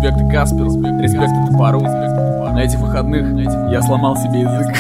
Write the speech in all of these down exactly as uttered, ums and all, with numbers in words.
Респект и Касперу, респект и Топору. На этих выходных я сломал себе язык.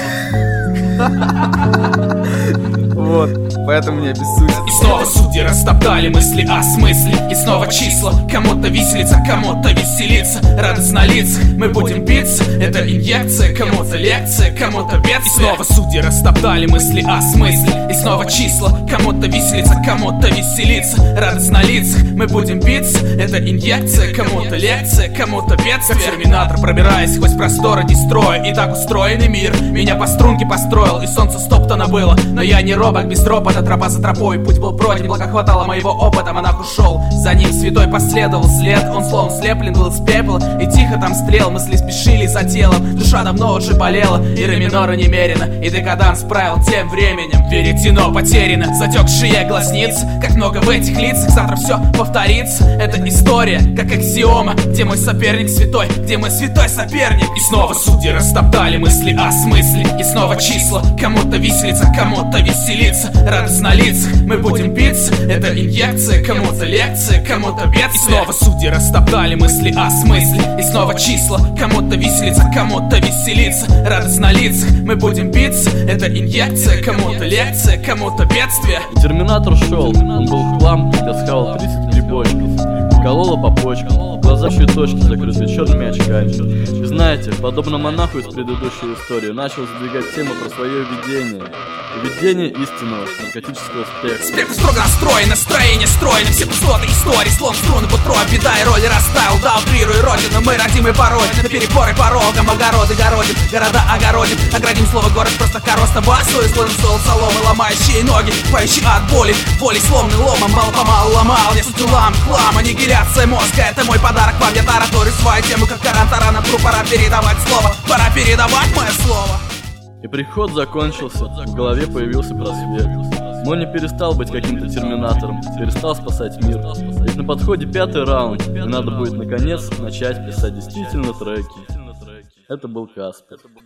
Вот, поэтому мне бессудье. И снова судьи растоптали мысли о смысле. И снова числа, кому-то веселиться, кому-то веселиться. Радость на лицах, мы будем биться. Это инъекция, кому-то лекция, кому-то бедствие. И снова судьи растоптали мысли о смысле. И снова числа, кому-то веселиться, кому-то веселиться. Радость на лицах, мы будем биться. Это инъекция, кому-то лекция, кому-то бедствие. Как терминатор, пробираясь сквозь просторы дестроя. И так устроенный мир меня по струнке построил. И солнце стоптано было, но я не робок без ропота. Тропа за тропой, путь был пройден, благо хватало моего опыта. Монах ушел, за ним святой последовал след. Он словно слеплен был из пепла, и тихо там стрел. Мысли спешили за телом, душа давно уже болела. И ре минора немерено, и декаданс правил тем временем. Веретено потеряно, затекшие глазницы. Как много в этих лицах, завтра все повторится. Это история, как аксиома. Где мой соперник святой, где мой святой соперник? И снова судьи растоптали мысли о смысле. И снова числа, кому-то веселиться, кому-то веселиться. Радость на лицах, мы будем биться. Это инъекция, кому-то лекция, кому-то бедствие. И снова судьи растоптали мысли о смысле. И снова числа, кому-то веселиться, кому-то веселиться. Радость на лицах, мы будем биться. Это инъекция, кому-то лекция, кому-то бедствие. Терминатор шел, он был в хлам, я схавал тридцать грибочков. Колола по почкам, глаза точки закрыты черными очками. И знаете, подобно монаху из предыдущей истории, начал задвигать тему про свое видение. Видение истинного наркотического спектра. Спектр строго настроен, настроение стройно. Все пустоты истории, слон струны бутро. Беда и роли расставил, да утрируй родину. Мы родимый порой, на перепоры порогом. Огороды городим, города огородим. Оградим слово город, просто короста басу. И слоем стол соломы, ломающие ноги, поющие от боли. Боли сломный ломом, мало-помалу ломал. Я суть улам, хлам, аннигиляция мозга. Это мой подарок вам, я тараторю свою тему. Как Коран Тарана, пора передавать слово. Пора передавать мое слово. И приход закончился, в голове появился просвет. Мой не перестал быть каким-то терминатором, перестал спасать мир. Ведь на подходе пятый раунд, и надо будет наконец начать писать действительно треки. Это был Каспер.